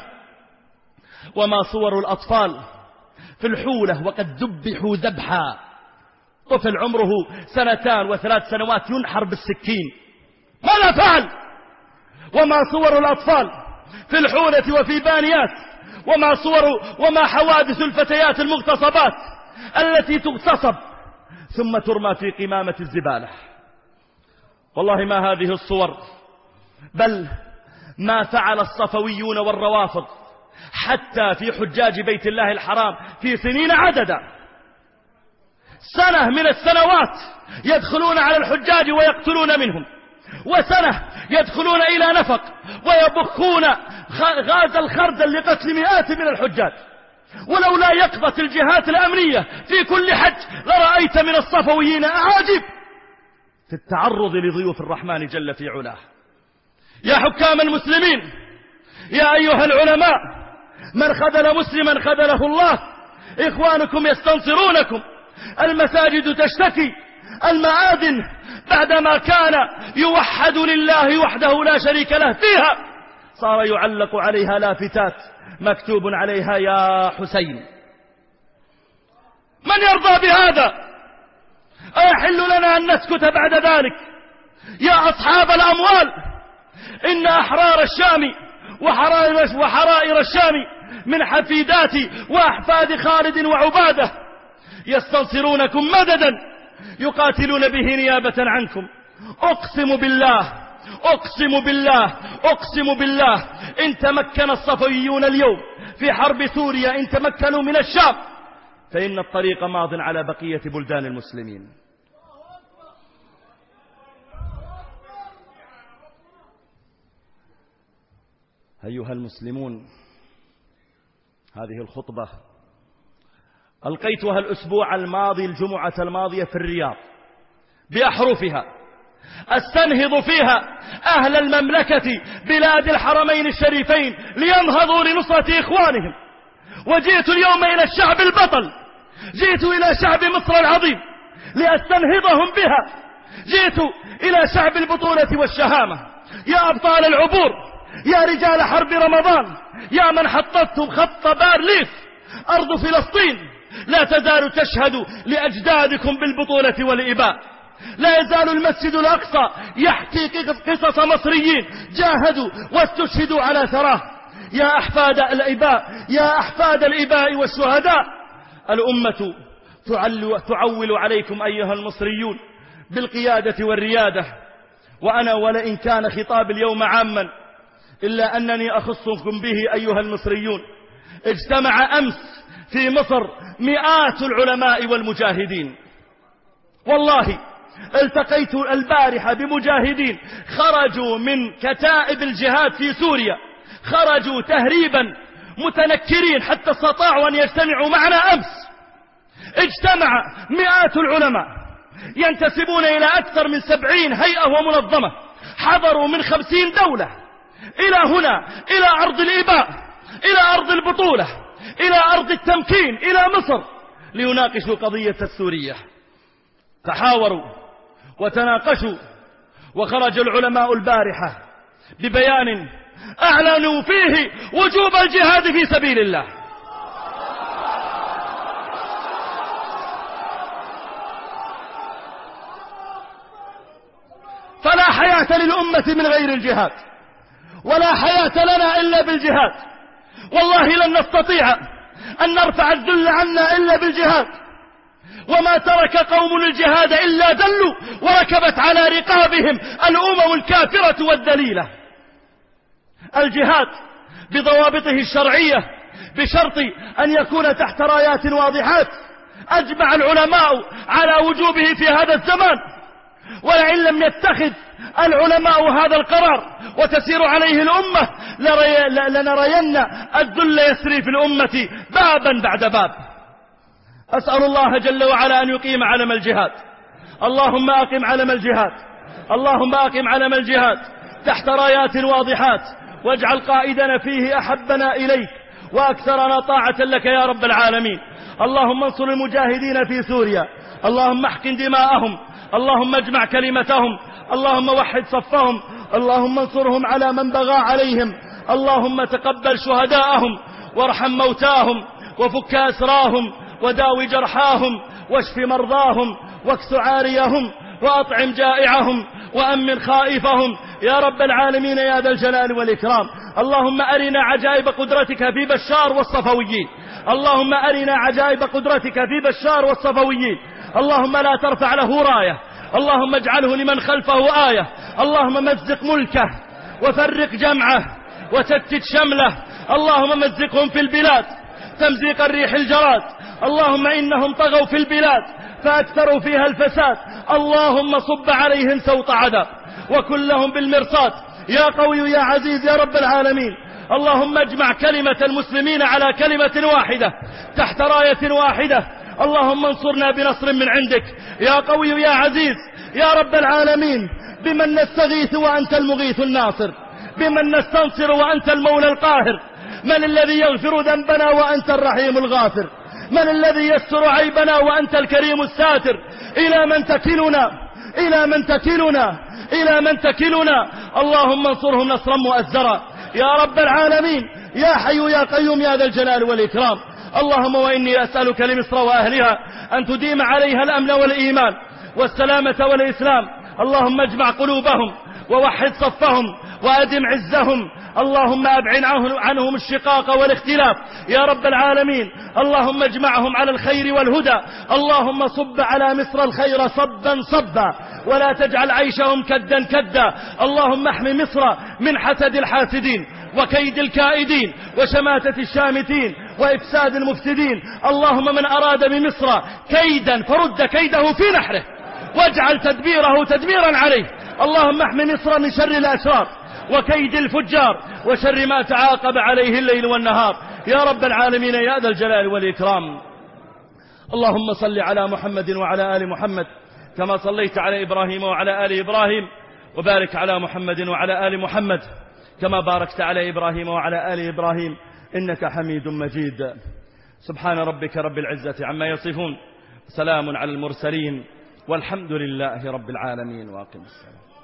وما صور الأطفال في الحولة وقد ذبحوا ذبحا، طفل عمره سنتان وثلاث سنوات ينحر بالسكين، ماذا فعل؟ وما صور الأطفال في الحولة وفي بانيات، وما صور وما حوادث الفتيات المغتصبات التي تغتصب ثم ترمى في قمامة الزبالة. والله ما هذه الصور، بل ما فعل الصفويون والروافض حتى في حجاج بيت الله الحرام في سنين عددا. سنة من السنوات يدخلون على الحجاج ويقتلون منهم، وسنة يدخلون إلى نفق ويبخون غاز الخردل لقتل مئات من الحجاج. ولولا يقظة الجهات الأمنية في كل حج لرأيت من الصفويين أعاجب في التعرض لضيوف الرحمن جل في علاه. يا حكام المسلمين، يا أيها العلماء، من خذل مسلما خذله الله. إخوانكم يستنصرونكم، المساجد تشتكي، المآذن بعدما كان يوحد لله وحده لا شريك له فيها صار يعلق عليها لافتات مكتوب عليها يا حسين. من يرضى بهذا؟ أيحل لنا أن نسكت بعد ذلك؟ يا أصحاب الأموال، إن أحرار الشام وحرائر الشام من حفيدات وأحفاد خالد وعبادة يستنصرونكم مددا يقاتلون به نيابة عنكم. أقسم بالله أقسم بالله أقسم بالله إن تمكن الصفويون اليوم في حرب سوريا، إن تمكنوا من الشام، فإن الطريق ماض على بقية بلدان المسلمين. أيها المسلمون، هذه الخطبة ألقيتها الأسبوع الماضي الجمعة الماضية في الرياض بأحرفها، أستنهض فيها أهل المملكة بلاد الحرمين الشريفين لينهضوا لنصرة إخوانهم. وجئت اليوم إلى الشعب البطل، جئت إلى شعب مصر العظيم لأستنهضهم بها. جئت إلى شعب البطولة والشهامة، يا أبطال العبور، يا رجال حرب رمضان، يا من حطتم خط بارليف. أرض فلسطين لا تزال تشهد لأجدادكم بالبطولة والإباء. لا يزال المسجد الأقصى يحكي قصص مصريين جاهدوا واستشهدوا على ثراه. يا أحفاد الإباء، يا أحفاد الإباء والشهداء، الأمة تعول عليكم أيها المصريون بالقيادة والريادة. وأنا ولئن كان خطاب اليوم عاما إلا أنني أخصكم به أيها المصريون. اجتمع أمس في مصر مئات العلماء والمجاهدين. والله التقيت البارحة بمجاهدين خرجوا من كتائب الجهاد في سوريا، خرجوا تهريبا متنكرين حتى استطاعوا أن يجتمعوا معنا أمس. اجتمع مئات العلماء ينتسبون إلى أكثر من سبعين هيئة ومنظمة، حضروا من خمسين دولة إلى هنا، إلى أرض الإباء، إلى أرض البطولة، إلى أرض التمكين، إلى مصر، ليناقشوا قضية السورية. تحاوروا وتناقشوا، وخرج العلماء البارحة ببيان أعلنوا فيه وجوب الجهاد في سبيل الله. فلا حياة للأمة من غير الجهاد، ولا حياة لنا إلا بالجهاد. والله لن نستطيع أن نرفع الذل عنا إلا بالجهاد. وما ترك قوم الجهاد إلا ذلوا وركبت على رقابهم الأمم الكافرة والذليلة. الجهاد بضوابطه الشرعية بشرط أن يكون تحت رايات واضحات أجمع العلماء على وجوبه في هذا الزمان. ولئن لم يتخذ العلماء هذا القرار وتسير عليه الأمة لنرين الذل يسري في الأمة بابا بعد باب. أسأل الله جل وعلا أن يقيم علم الجهاد. اللهم أقم علم الجهاد، اللهم أقم علم الجهاد تحت رايات واضحات، واجعل قائدنا فيه أحبنا إليك وأكثرنا طاعة لك يا رب العالمين. اللهم انصر المجاهدين في سوريا، اللهم احقن دماءهم، اللهم اجمع كلمتهم، اللهم وحد صفهم، اللهم انصرهم على من بغى عليهم، اللهم تقبل شهداءهم وارحم موتاهم وفك أسراهم وداوي جرحاهم واشف مرضاهم واكس عاريهم وأطعم جائعهم وأمن خائفهم يا رب العالمين يا ذا الجلال والإكرام. اللهم أرنا عجائب قدرتك في بشار والصفويين، اللهم أرنا عجائب قدرتك في بشار والصفويين. اللهم لا ترفع له راية، اللهم اجعله لمن خلفه آية. اللهم مزق ملكه وفرق جمعه وشتت شمله. اللهم مزقهم في البلاد تمزيق الريح الجراد. اللهم إنهم طغوا في البلاد فأكثروا فيها الفساد. اللهم صب عليهم سوط عذاب وكلهم بالمرصاد يا قوي يا عزيز يا رب العالمين. اللهم اجمع كلمة المسلمين على كلمة واحدة تحت راية واحدة. اللهم انصرنا بنصر من عندك يا قوي يا عزيز يا رب العالمين. بمن نستغيث وأنت المغيث الناصر، بمن نستنصر وأنت المولى القاهر. من الذي يغفر ذنبنا وأنت الرحيم الغافر؟ من الذي يستر عيبنا وأنت الكريم الساتر؟ إلى من تكلنا إلى من تكلنا إلى من تكلنا؟ اللهم انصرهم نصرا مؤزرا يا رب العالمين يا حي يا قيوم يا ذا الجلال والإكرام. اللهم وإني أسألك لمصر وأهلها أن تديم عليها الأمن والإيمان والسلامة والإسلام. اللهم اجمع قلوبهم ووحد صفهم وأدم عزهم. اللهم أبعد عنهم الشقاق والاختلاف يا رب العالمين. اللهم اجمعهم على الخير والهدى. اللهم صب على مصر الخير صبا صبا ولا تجعل عيشهم كدا كدا. اللهم احمي مصر من حسد الحاسدين وكيد الكائدين وشماتة الشامتين وإفساد المفسدين. اللهم من أراد بمصر كيدا فرد كيده في نحره واجعل تدبيره تدميرا عليه. اللهم احمي مصر من شر الأشرار وكيد الفجار وشر ما تعاقب عليه الليل والنهار يا رب العالمين يا ذا الجلال والإكرام. اللهم صل على محمد وعلى آل محمد كما صليت على إبراهيم وعلى آل إبراهيم، وبارك على محمد وعلى آل محمد كما باركت على إبراهيم وعلى آل إبراهيم إنك حميد مجيد. سبحان ربك رب العزة عما يصفون، سلام على المرسلين والحمد لله رب العالمين. واقم السلام.